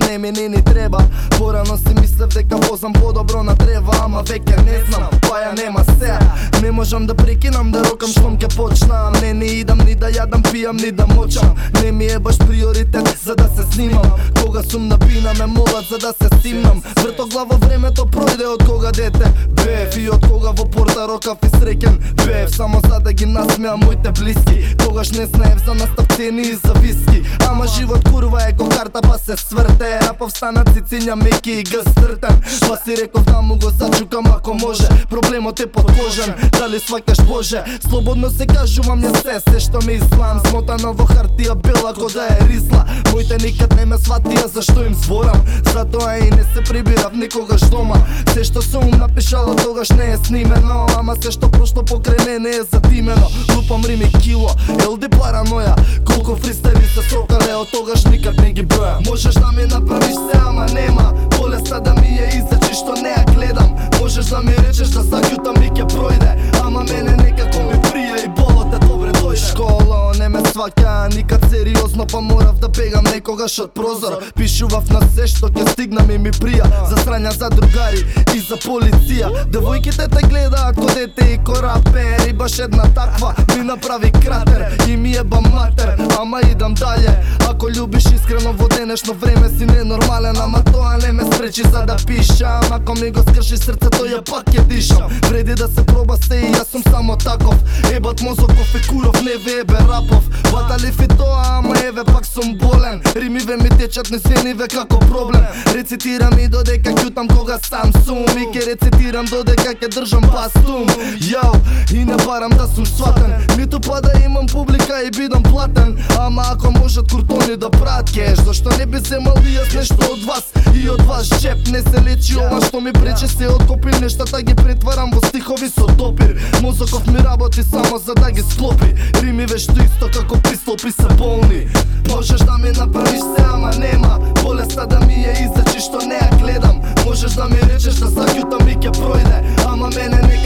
не ми ни треба. Порано си мислев дека возам подобро на трева, ама веќе не знам, па ја нема се. Не можам да прекинам да рокам штом ке почнам. Не идам ни да јадам, пијам ни да мочам. Не ми е баш приоритет за да се снимам. Кога сум на бина ме молат за да се симнам. Вртоглаво времето пројде од кога дете бев и од кога во порта рокав и среќен бев. Само за да ги насмеам моите блиски. Тогаш не знаев за наставцени и за виски. Ама живот курва е кокарта па се сврте. Рапов стана цицинја меки и гъстртен. Па си реков да му го зачукам ако може. Проблемот е подкожен, дали сваќаш Боже? Слободно се кажувам, не се што ме излам. Смотано во хартија бела ко да е рисла. Моите никад не ме сватија зашто им зборам. Затоа и не се прибирав никогаш дома. Се што сум напишало тогаш не е снимено. Ама се што прошло покрај мене е задимено. Лупам рими кило, елди параноја. Колку фристайли се срокале, од тогаш никад не ги броја. Можеш да ми направиш се, ама нема болеста да ми ја излечиш што не ја гледам. Можеш да ми речеш да заѓутам и ќе пројде, ама мене некако ми прија и болот е добре дојде. Школа не ме сваќа никад сериозно, па морав да бегам некогаш од прозор. Пишував на се што ќе стигнам и ми прија. За срања за другари и за полиција. Девојките те гледаат ко дете и ко рапер. И баш една таква ми направи кратер и ми еба матер, ама идам дале. Ако љубиш искрено во денешно време си ненормален, ама тоа не ме спречи за да пишам. Ако ми го скрши срцето ја пак ќе дишам. Вреди да се проба се и јас сум само таков. Ебат мозоков е куров, не ве ебе рапов. Баталив и тоа, ама еве пак сум болен. Римиве ми течат незвениве како проблем. Рецитирам и додека ќутам кога сам сум. И ке рецитирам додека ке држам пастум. Јао, и не барам да сум сватен. Ниту па да имам публика и бидам платен. Ама ако можат куртони да прават кеш, зашто не би земал и јас нешто од вас и од вас джеп? Не се лечи ова што ми пречи, се откопи нештата ги претварам во стихови со допир. Мозоков ми работи само за да ги склопи. Римиве што исто како пристолпи се болни. Можеш да ми направиш се, ама нема болеста да ми ја излечиш што не ја гледам. Можеш да ми речеш да заѓутам и ќе пројде, ама мене не